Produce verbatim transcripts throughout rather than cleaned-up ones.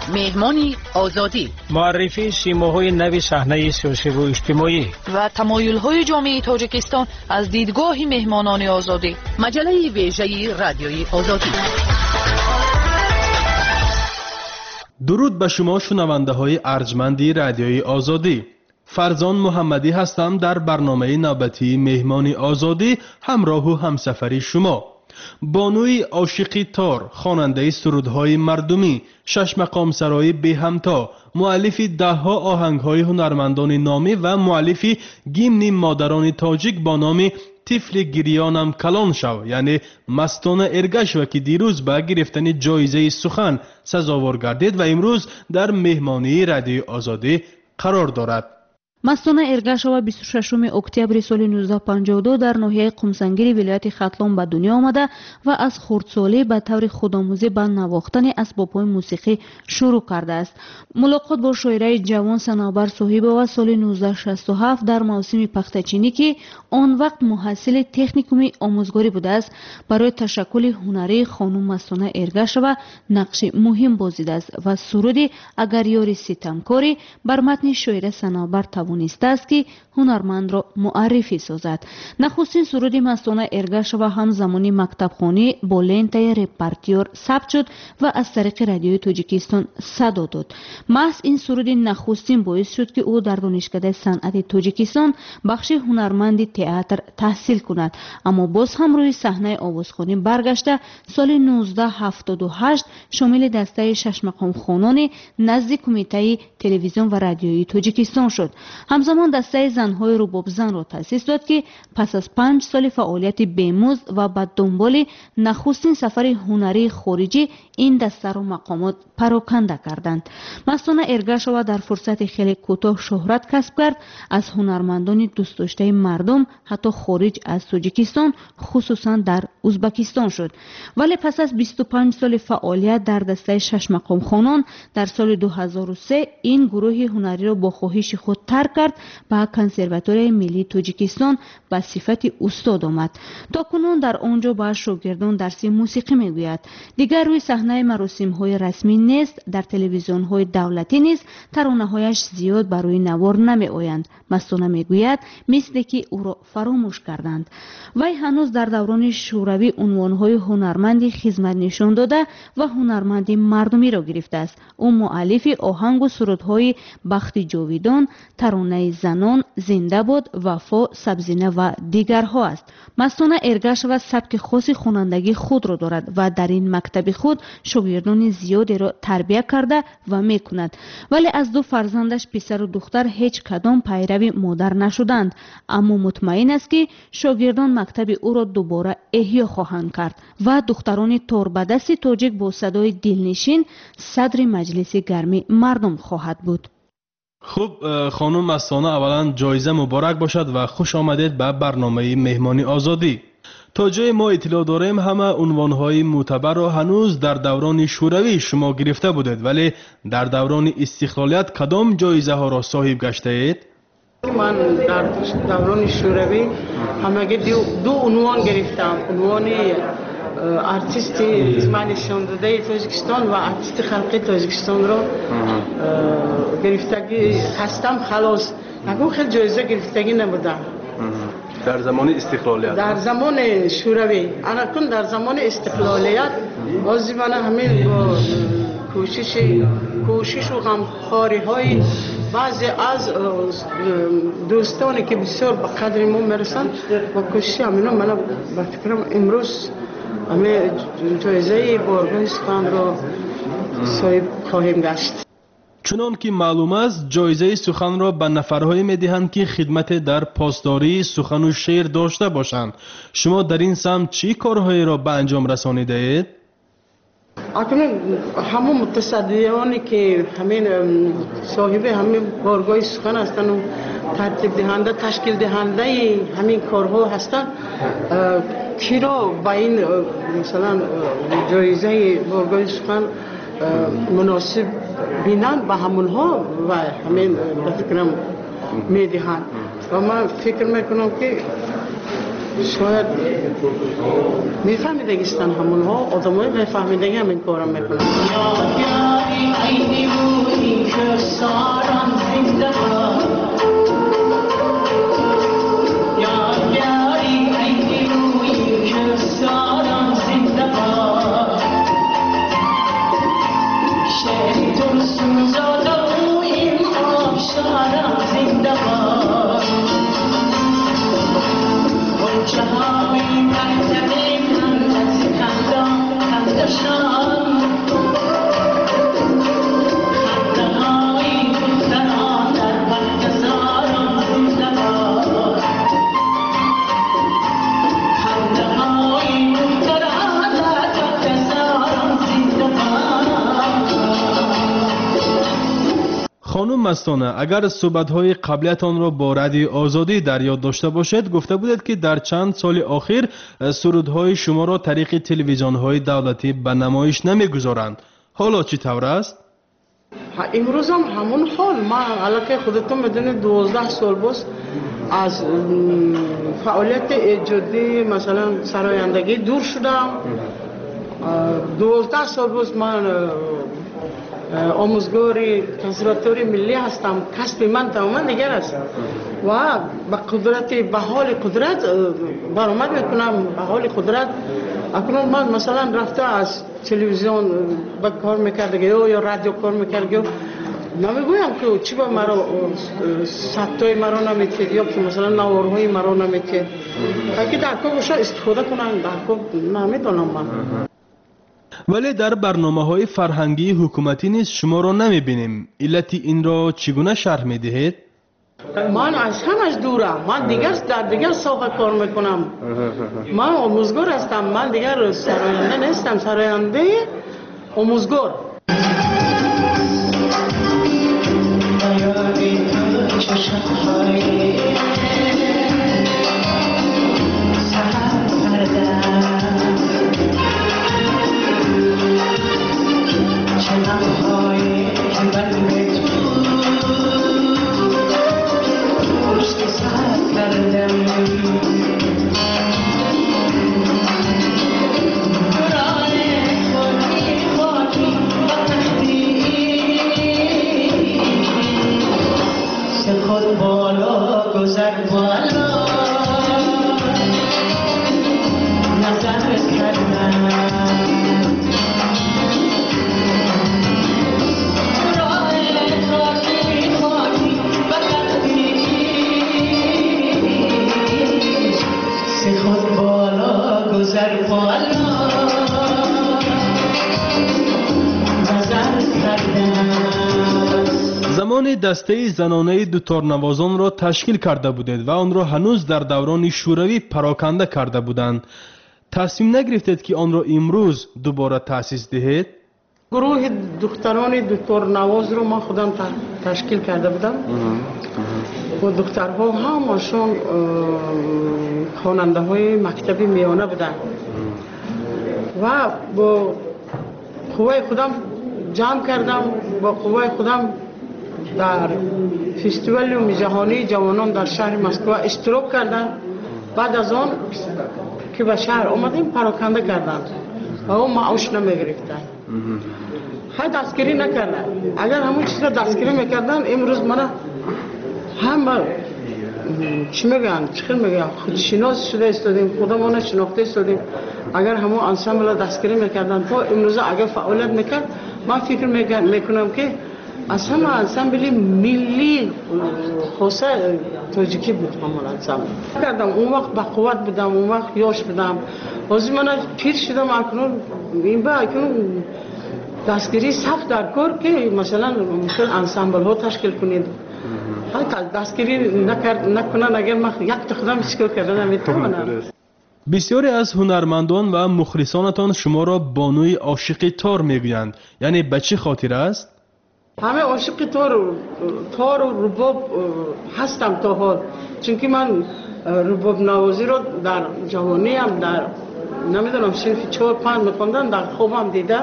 مهمانی آزادی، معرفی سیماهای نوی صحنه سیاسی و اجتماعی و تمایل‌های جامعه تاجیکستان از دیدگاه مهمانان آزادی. مجله ویژه رادیوی آزادی. درود به شما شنونده های ارجمندی رادیوی آزادی. فرزان محمدی هستم در برنامه نوبتی مهمانی آزادی همراه و همسفری شما. بانوی عاشقی تار، خواننده سرودهای مردمی، شش مقام سرای به همتا، مؤلف ده ها آهنگهای هنرمندان نامی و مؤلف گیمن مادران تاجیک با نام طفل گریانم کلان شو، یعنی مستانه ارگش، و که دیروز به گرفتن جایزه سخن سزاوار گردید و امروز در مهمانی رادیوی آزادی قرار دارد. مستانه ارگشوا بیست و ششم اکتبر سال نوزده صد و پنجاه و دو در ناحیه قمسنگیر ولایت ختلان به دنیا آمده و از خردسالی به طور خودآموزی به نواختن اسباب‌های موسیقی شروع کرده است. ملاقات با شاعره جوان صنابر صاحب‌وا سال نوزده صد و شصت و هفت در موسم پختچینی که آن وقت محصل تکنیکوم آموزگاری بوده است، برای تشکل هنری خانم مستانه ارگشوا نقش مهم بازیده است و سرودی اگر یاری ستمکاری بر متن شاعره صنابر توانسته است که هنرمند را معرفی سازد. نخستین سرود مستانه ارگشوا هم زمانی مکتبخانه با لنته رپرتوار ثبت شد و از طریق رادیوی تاجیکستان صدا داد. محض این سرود نخستین باعث شد که او در دانشکده صنعت تاجیکستان بخش هنرمندی تئاتر تحصیل کند، اما باز هم روی صحنه آوازخوانی برگشته سال نوزده صد و هفتاد و هشت شامل دسته شش مقام خوانان نزد کمیته تلویزیون و رادیویی تاجیکستان شد. همزمان دسته زنهای رباب زن را تأسیس داد که پس از پنج سال فعالیت بیمزد و بعد دنبال نخستین سفر هنری خارجی این دسته را مقامات پراکنده کردند. مستانه ارگشوا در فرصت خیلی کوتاه شهرت کسب کرد. از هنرمندان دوست داشته مردم حتی خارج از تاجیکستان، خصوصا در ازبکستان شد. ولی پس از بیست و پنج سال فعالیت در دسته شش مقام خوانان در سال دو هزار و سه این گروه هنری را با خواهش خود ترک کرد به کنسرواتوری ملی تاجیکستان به صفت استاد آمد. تا کنون در آنجا با شاگردان درس موسیقی میگوید. دیگر روی صحنه مراسم های رسمی نیست، در تلویزیون های دولتی نیز ترانه هایش زیاد بر روی نوار نمی آیند. مستانه میگوید مثل که او را فراموش کردند. وی هنوز در دوران شوروی عنوان های هنرمندی خدمت نشان داده و هنرمندی مردمی را گرفته است. او مؤلف آهنگ و سرودهای بخت جاویدان، ترانه زنان، زنده باد، وفا، سبزینه و دیگرها است. مستانه ارگشوا سبک خاص خوانندگی خود را دارد و در این مکتب خود شاگردان زیادی را تربیت کرده و میکند. ولی از دو فرزندش پسر و دختر هیچ کدام پیروی مادر نشدند، اما مطمئن است که شاگردان مکتب او را دوباره احیا خواهند کرد و دختران توربدست تاجیک با صدای دلنشین صدر مجلس گرمی مردم خواهد بود. خب خانم مستانه، اولا جایزه مبارک باشد و خوش آمدید به برنامه مهمانی آزادی. تا جای ما اطلاع داریم همه عنوانهای معتبر را هنوز در دوران شوروی شما گرفته بودید، ولی در دوران استقلالیت کدام جایزه ها را صاحب گشته اید؟ من در دوران شوروی همگی دو, دو عنوان گرفتم. عنوان ارتیست نشان داده تاجیکستان و ارتیست خلقی تاجیکستان را گرفتگی هستم. خلاص نگو خیلی جایزه گرفتگی نبودم در زمان استقلالیت. در زمان شوروی انا کن در زمان استقلالیت بازی من همین با کوشش کوشش و غمخواری های بعضی از دوستانی که بسیار به قدر ما میرسند با کوشش همینا من به فکرم امروز همه جایزه بارگاه سخن را صاحب خواهیم گشت. چنان که معلوم است جایزه سخن را به نفرهایی میدهند که خدمت در پاسداری سخن و شعر داشته باشند. شما در این سمت چی کارهایی را به انجام رسانیده اید؟ اکنون همون متصدیانی که همین صاحب همین بارگاه سخن هستند و ترتیب دهنده تشکیل دهنده همین کارها هستند کی را به این مثلا جایزه بارگاه سخن مناسب بینند به همونها و همین به فکرم میدهند و من فکر میکنم که شاید میفهمیدگیستن همون ها آدم های میفهمیدگی همین کارم میکنن. خانم مستانه، اگر صحبت‌های قبلیتان را با رادیو آزادی در یاد داشته باشد، گفته بودید که در چند سال اخیر سرودهای شما را طریق تلویزیون‌های دولتی به نمایش نمی‌گذارند. حالا چی طور است؟ امروز هم همون حال. ما علاقه خودتون بدون دوازده سال باز از فعالیت ایجادی مثلا سرایندگی دور شدم. دوازده سال باز من آموزگاری کنسرواتوری ملی هستم. کسب من تماما دیگر است و به قدرت به حال قدرت برآمد میکنم. به حال قدرت اکنون من مثلا رفته از تلویزیون به کار میکرده یا رادیو کار میکرده نمیگویم که چی با مرا ثبتای مرا نمیتید یا که مثلا نوارهای مرا نمیتید که در کارش استفاده کنم در کار نمیدونم من. ولی در برنامه‌های فرهنگی حکومتی نیز شما را نمی‌بینیم. علت این را چگونه شرح می‌دهید؟ من از همش دورم. من دیگر در دیگر ساحه کار میکنم. من آموزگار هستم. من دیگر سراینده نیستم. سراینده آموزگار. زمان دسته زنانه دوتار نوازان را تشکیل کرده بودید و آن را هنوز در دوران شوروی پراکنده کرده بودند. تصمیم نگرفتید که آن را امروز دوباره تأسیس دهید؟ گروه دختران دوتار نواز رو من خودم تشکیل کرده بودم و دخترها همشون خواننده های مکتبی میانه بودن و با قوای خودم جمع کردم. با قوای خودم در فستیوال یوم جهانی جوانان در شهر مسکو اشتراک کردن. بعد از آن که به شهر آمدیم پراکنده کردن و اون معاش نمیگرفتن. های دستگیری نکردن. اگر همون چیز را دستگیری میکردن امروز من هم چی میگن چی میگن خودشناس شده استادیم خودمون شناخته استادیم. اگر همون انسامبل دستگیری میکردن تا امروز اگر فعالیت میکرد من فکر میکنم که اصلا انسامبل ملی خواسته تاجیکی بود. همون انسامبل کردم اون وقت با قوت بودم. اون وقت یاش بودم. بازی من پیر شدم. اکنون این با اکنون دستگیری سخت در کار که مثلا ممکن انسامبل ها تشکیل کنید. دستگیری نکنن اگر من یک تخدم شکل کردن نمیتونم. بسیاری از هنرمندان و مخلصانتان شما را بانوی عاشق تار میگویند. یعنی به چه خاطر است؟ همه عاشق تار تار و رباب هستم تا حال. چون که من رباب نوازی رو در جوانی هم در نمیدونم صنف چهار پنج میخوندن در خوابم دیده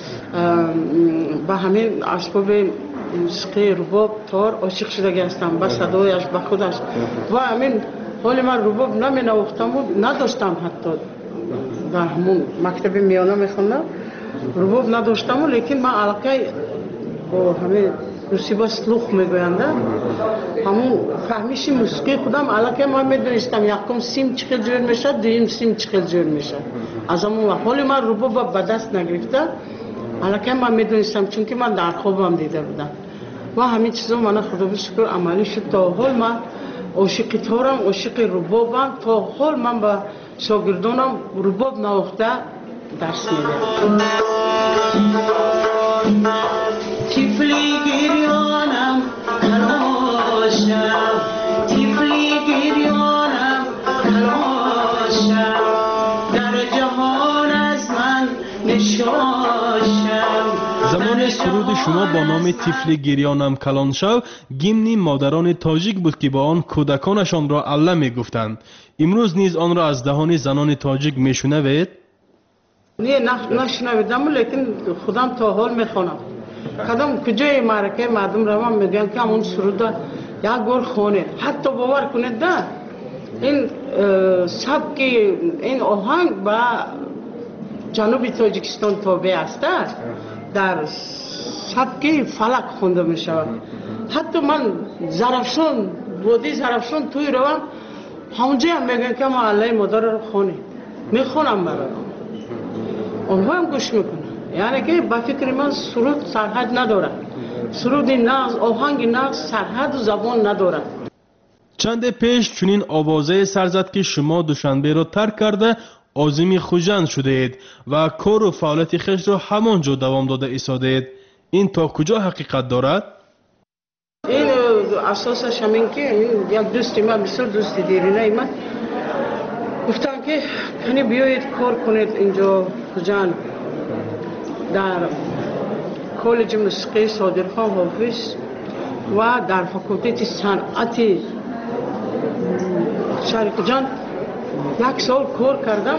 به همین اسباب موسیقی رباب تار عاشق شده هستم. با صدایش با خودش و همین حالی من رباب نمی نواختم و نداشتم حتی در همون مکتب میانه میخوندم رباب نداشتم و لیکن من علاقه با همه نصیبه سلوخ میگوینده همون فهمیش موسیقی خودم علاقه من میدونستم یکم سیم چقدر جور میشه دویم سیم چقدر جور میشه از همون حالی من رباب به دست نگرفته علاقه من میدونستم چون که من در خوابم دیده بودم و همین چیزا من خدا به شکر عملی شد تا حال من عاشق تارم عاشق ربابم تا حال من به شاگردانم رباب نواخته درس میدم تیفلی گریانم کلاشم تیفلی گریانم کلاشم در جهان از من نشاشم. زمان سرود شما با نام طفل گریانم کلان شو گیمنی مادران تاجیک بود که با آن کودکانشان را الله می گفتند. امروز نیز آن را از دهان زنان تاجیک می شنوید؟ نه نشنویدم لیکن خودم تا حال می خوانم. کدام کجای معرکه مردم را من میگن که همون سرود یک گور خونه حتی باور کنید نه این سبک این آهنگ با جنوب تاجیکستان تابع است در سبک فلک خونده می شود حتی من زرافشان وادی زرافشان توی روم همونجا هم میگن که ما الله مادر رو خونه میخونم برای اونها هم گوش میکنم یعنی که با فکر من سرود سرحد نداره سرود نغز آهنگ نغز سرحد و زبان نداره. چند پیش چنین آوازه سرزد که شما دوشنبه را ترک کرده عازم خوجند شده اید و کار و فعالیت خویش را همانجا دوام داده ایستاده اید. این تا کجا حقیقت دارد؟ این اساسش همین که یک دوستی من بسیار دوستی دیرینه من گفتم که کنی بیایید کار کنید اینجا خوجند در کالج موسیقی صادقخان حافظ و در فاکولته صنعت شهر خوجند یک سال کار کردم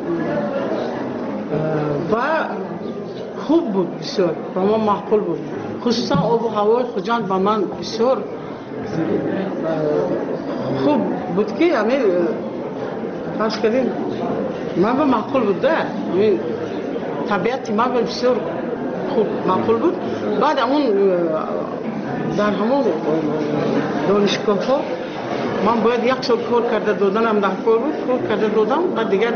و خوب بود بسیار و من معقول بود خصوصا آب و هوای خوجند با من بسیار خوب بود که همین فرض کردیم من به معقول بود ده طبیعت من بسیار خوب معقول بود بعد همون در همون دانشگاه ها من باید یک سال کار کرده دادنم در کار بود کار کرده دادم و دیگر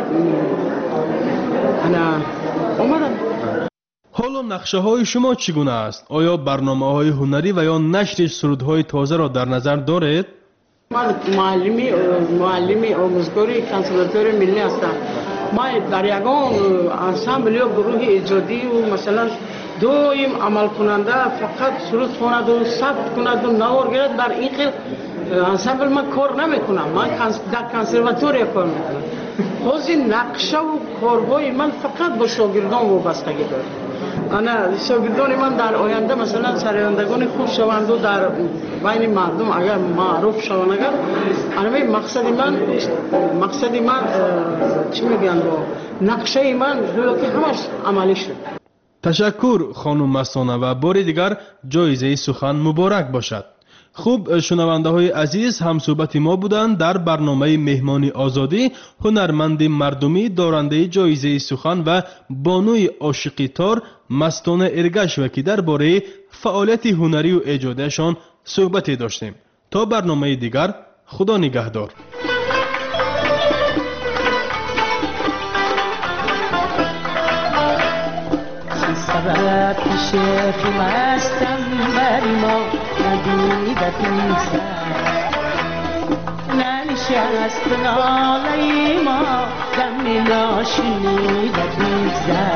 انا اومدم. حالا نقشه های شما چگونه است؟ آیا برنامه های هنری و یا نشر سرودهای تازه را در نظر دارید؟ من معلمی معلمی آموزگاری کنسرواتوار ملی هستم. ما در یگان انسامبل یا گروه ایجادی و مثلا دویم عمل کننده فقط سرود خواند و ثبت کند و نوار گیرد در این خیل انسامبل من کار نمی کنم من در کنسرواتوار کار می کنم. خود نقشه و کارهای من فقط با شاگردان وابستگی دارد. انا شاگردان من در آینده مثلا سرایندگان خوب شوند و در بین مردم اگر معروف شوند اگر انا مقصد من مقصد من چی میگن با نقشه من روی که همش عملی شد. تشکر خانم مستانه و بار دیگر جایزه سخن مبارک باشد. خوب شنونده های عزیز هم صحبت ما بودند در برنامه مهمانی آزادی هنرمند مردمی دارنده جایزه سخن و بانوی عاشقی تار مستانه ارگشوه که درباره فعالیت هنری و ایجادشان صحبتی داشتیم. تا برنامه دیگر خدا نگهدار. سبب پیشه که مستم بری ما ندیده پیسه ننشست ناله ما دم ناشنیده پیسه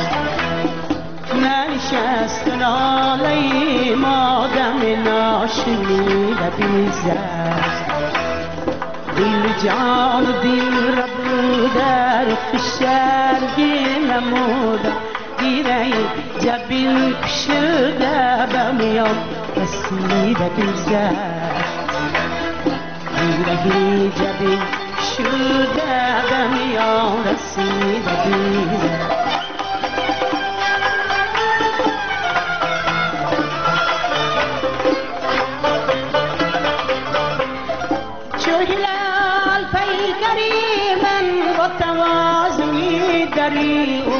ننشست ناله ما دم ناشنیده پیسه دل جان دل را بودر فشرگی نموده دیره جبین شده بمیان رسیده بیزه دیره جبین شده بمیان رسیده بیزه چو هلال لشکری